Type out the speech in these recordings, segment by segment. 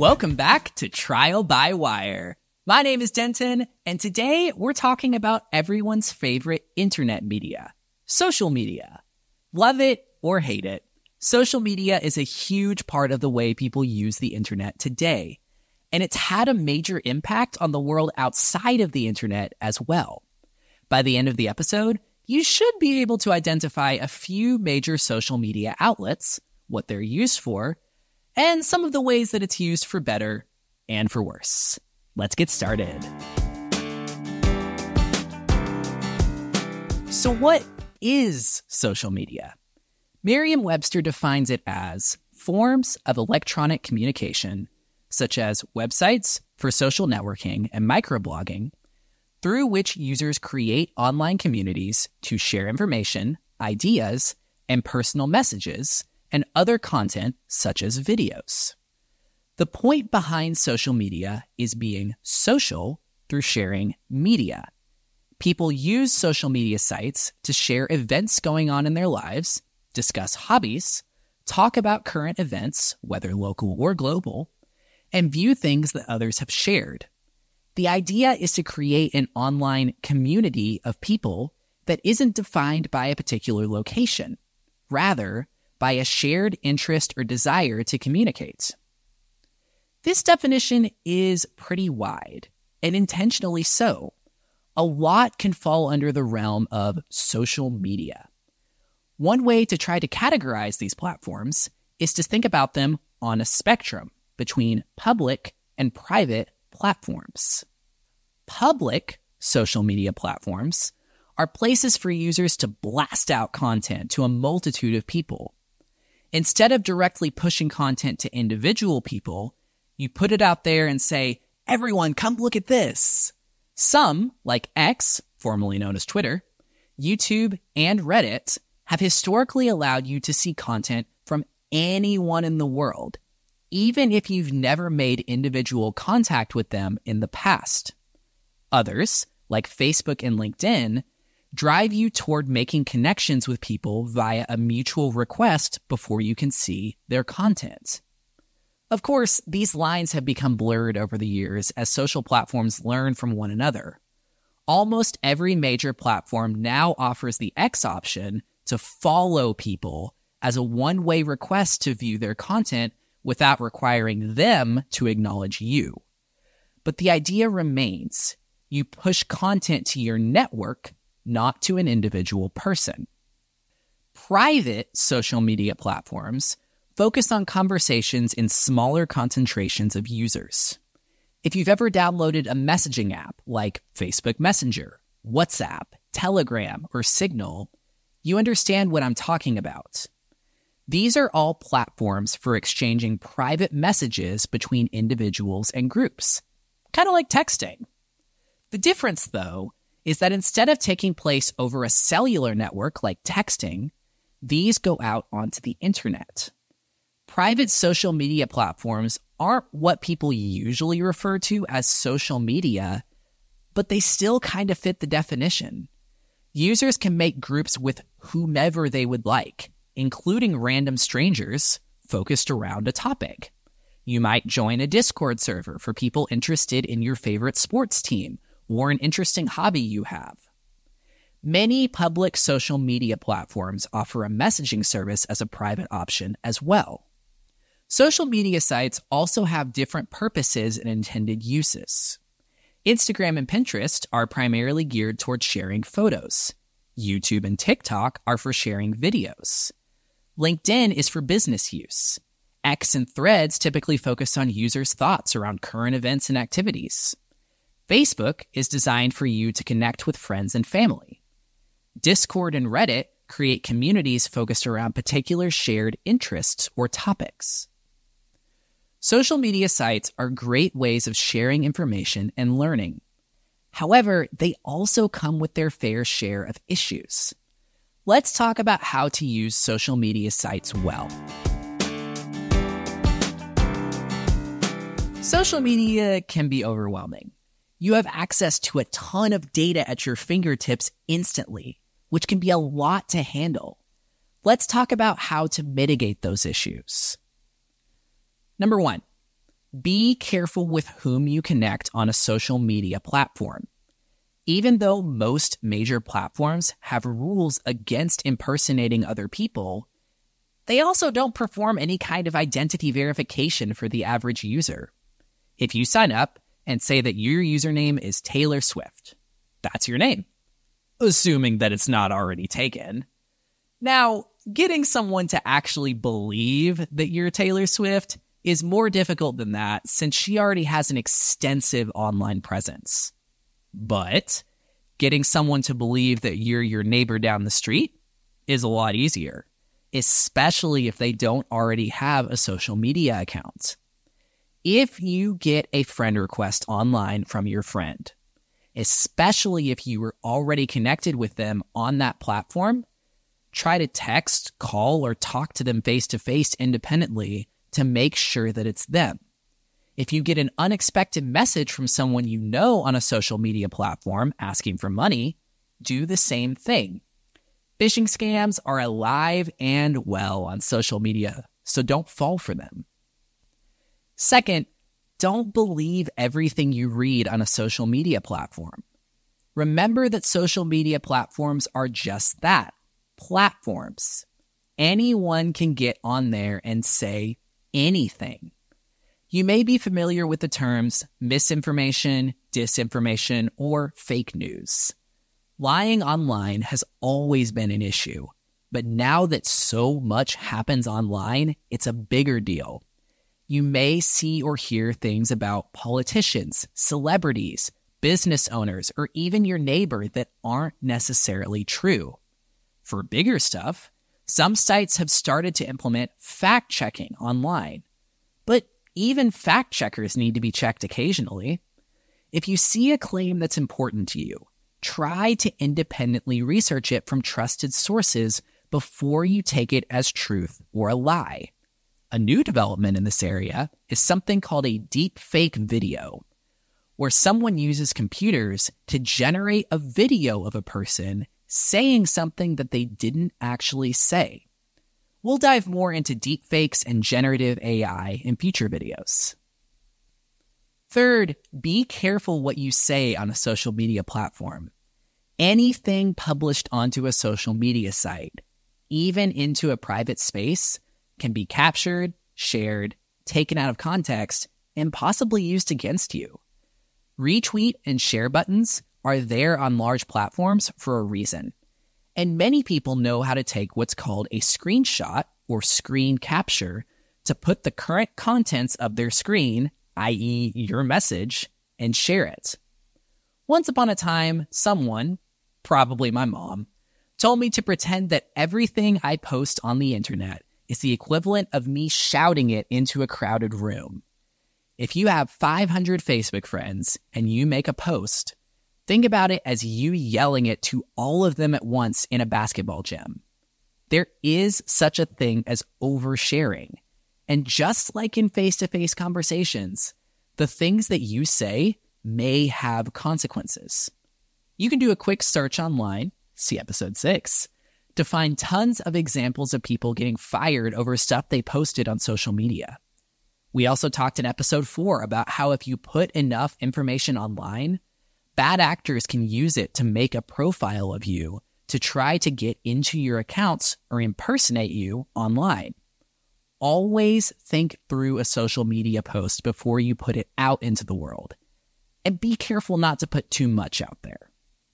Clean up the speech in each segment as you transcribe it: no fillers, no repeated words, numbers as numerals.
Welcome back to Trial by Wire. My name is Denton, and today we're talking about everyone's favorite internet media, social media. Love it or hate it, social media is a huge part of the way people use the internet today, and it's had a major impact on the world outside of the internet as well. By the end of the episode, you should be able to identify a few major social media outlets, what they're used for, and some of the ways that it's used for better and for worse. Let's get started. So what is social media? Merriam-Webster defines it as forms of electronic communication, such as websites for social networking and microblogging, through which users create online communities to share information, ideas, and personal messages, and other content such as videos. The point behind social media is being social through sharing media. People use social media sites to share events going on in their lives, discuss hobbies, talk about current events, whether local or global, and view things that others have shared. The idea is to create an online community of people that isn't defined by a particular location, rather by a shared interest or desire to communicate. This definition is pretty wide, and intentionally so. A lot can fall under the realm of social media. One way to try to categorize these platforms is to think about them on a spectrum between public and private platforms. Public social media platforms are places for users to blast out content to a multitude of people. Instead of directly pushing content to individual people, you put it out there and say, everyone, come look at this. Some, like X, formerly known as Twitter, YouTube, and Reddit, have historically allowed you to see content from anyone in the world, even if you've never made individual contact with them in the past. Others, like Facebook and LinkedIn, drive you toward making connections with people via a mutual request before you can see their content. Of course, these lines have become blurred over the years as social platforms learn from one another. Almost every major platform now offers the X option to follow people as a one-way request to view their content without requiring them to acknowledge you. But the idea remains: you push content to your network, not to an individual person. Private social media platforms focus on conversations in smaller concentrations of users. If you've ever downloaded a messaging app like Facebook Messenger, WhatsApp, Telegram, or Signal, you understand what I'm talking about. These are all platforms for exchanging private messages between individuals and groups, kind of like texting. The difference, though, is that instead of taking place over a cellular network like texting, these go out onto the internet. Private social media platforms aren't what people usually refer to as social media, but they still kind of fit the definition. Users can make groups with whomever they would like, including random strangers, focused around a topic. You might join a Discord server for people interested in your favorite sports team or an interesting hobby you have. Many public social media platforms offer a messaging service as a private option as well. Social media sites also have different purposes and intended uses. Instagram and Pinterest are primarily geared towards sharing photos. YouTube and TikTok are for sharing videos. LinkedIn is for business use. X and Threads typically focus on users' thoughts around current events and activities. Facebook is designed for you to connect with friends and family. Discord and Reddit create communities focused around particular shared interests or topics. Social media sites are great ways of sharing information and learning. However, they also come with their fair share of issues. Let's talk about how to use social media sites well. Social media can be overwhelming. You have access to a ton of data at your fingertips instantly, which can be a lot to handle. Let's talk about how to mitigate those issues. Number one, Be careful with whom you connect on a social media platform. Even though most major platforms have rules against impersonating other people, they also don't perform any kind of identity verification for the average user. If you sign up and say that your username is Taylor Swift, that's your name, assuming that it's not already taken. Now, getting someone to actually believe that you're Taylor Swift is more difficult than that, since she already has an extensive online presence. But getting someone to believe that you're your neighbor down the street is a lot easier, especially if they don't already have a social media account. If you get a friend request online from your friend, especially if you were already connected with them on that platform, try to text, call, or talk to them face-to-face independently to make sure that it's them. If you get an unexpected message from someone you know on a social media platform asking for money, do the same thing. Phishing scams are alive and well on social media, so don't fall for them. Second, don't believe everything you read on a social media platform. Remember that social media platforms are just that, platforms. Anyone can get on there and say anything. You may be familiar with the terms misinformation, disinformation, or fake news. Lying online has always been an issue, but now that so much happens online, it's a bigger deal. You may see or hear things about politicians, celebrities, business owners, or even your neighbor that aren't necessarily true. For bigger stuff, some sites have started to implement fact-checking online. But even fact-checkers need to be checked occasionally. If you see a claim that's important to you, try to independently research it from trusted sources before you take it as truth or a lie. A new development in this area is something called a deepfake video, where someone uses computers to generate a video of a person saying something that they didn't actually say. We'll dive more into deepfakes and generative AI in future videos. Third, be careful what you say on a social media platform. Anything published onto a social media site, even into a private space, can be captured, shared, taken out of context, and possibly used against you. Retweet and share buttons are there on large platforms for a reason. And many people know how to take what's called a screenshot or screen capture to put the current contents of their screen, i.e. your message, and share it. Once upon a time, someone, probably my mom, told me to pretend that everything I post on the internet is the equivalent of me shouting it into a crowded room. If you have 500 Facebook friends and you make a post, think about it as you yelling it to all of them at once in a basketball gym. There is such a thing as oversharing. And just like in face-to-face conversations, the things that you say may have consequences. You can do a quick search online, see episode 6, to find tons of examples of people getting fired over stuff they posted on social media. We also talked in episode 4 about how if you put enough information online, bad actors can use it to make a profile of you to try to get into your accounts or impersonate you online. Always think through a social media post before you put it out into the world. And be careful not to put too much out there.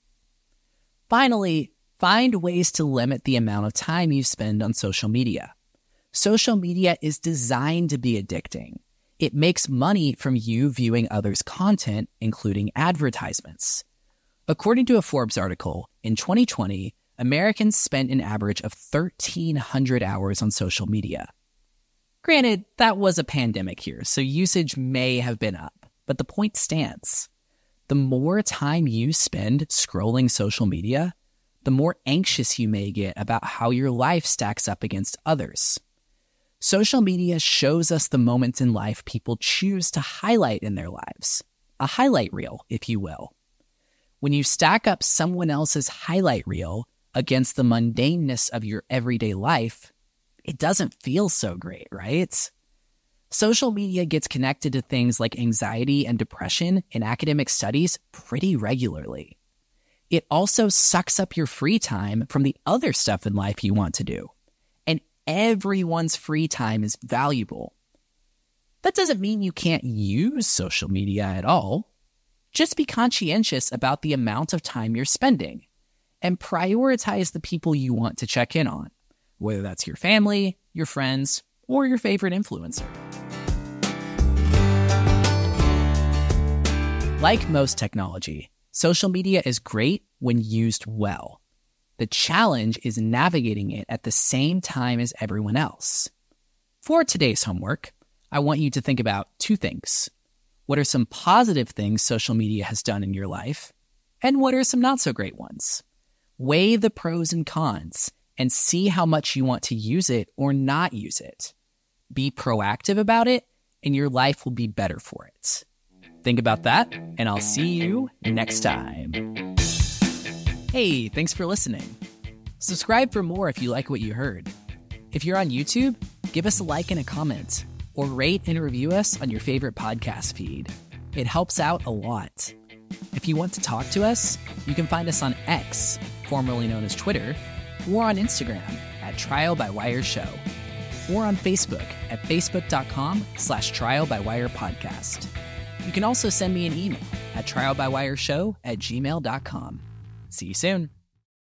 Finally, find ways to limit the amount of time you spend on social media. Social media is designed to be addicting. It makes money from you viewing others' content, including advertisements. According to a Forbes article, in 2020, Americans spent an average of 1,300 hours on social media. Granted, that was a pandemic year, so usage may have been up, but the point stands. The more time you spend scrolling social media, the more anxious you may get about how your life stacks up against others. Social media shows us the moments in life people choose to highlight in their lives. A highlight reel, if you will. When you stack up someone else's highlight reel against the mundaneness of your everyday life, it doesn't feel so great, right? Social media gets connected to things like anxiety and depression in academic studies pretty regularly. It also sucks up your free time from the other stuff in life you want to do. And everyone's free time is valuable. That doesn't mean you can't use social media at all. Just be conscientious about the amount of time you're spending and prioritize the people you want to check in on, whether that's your family, your friends, or your favorite influencer. Like most technology, social media is great when used well. The challenge is navigating it at the same time as everyone else. For today's homework, I want you to think about two things. What are some positive things social media has done in your life? And what are some not so great ones? Weigh the pros and cons and see how much you want to use it or not use it. Be proactive about it, and your life will be better for it. Think about that, and I'll see you next time. Hey, thanks for listening. Subscribe for more if you like what you heard. If you're on YouTube, give us a like and a comment, or rate and review us on your favorite podcast feed. It helps out a lot. If you want to talk to us, you can find us on X, formerly known as Twitter, or on Instagram at Trial by Wire Show, or on Facebook at facebook.com/trialbywirepodcast. You can also send me an email at trialbywireshow@gmail.com. See you soon.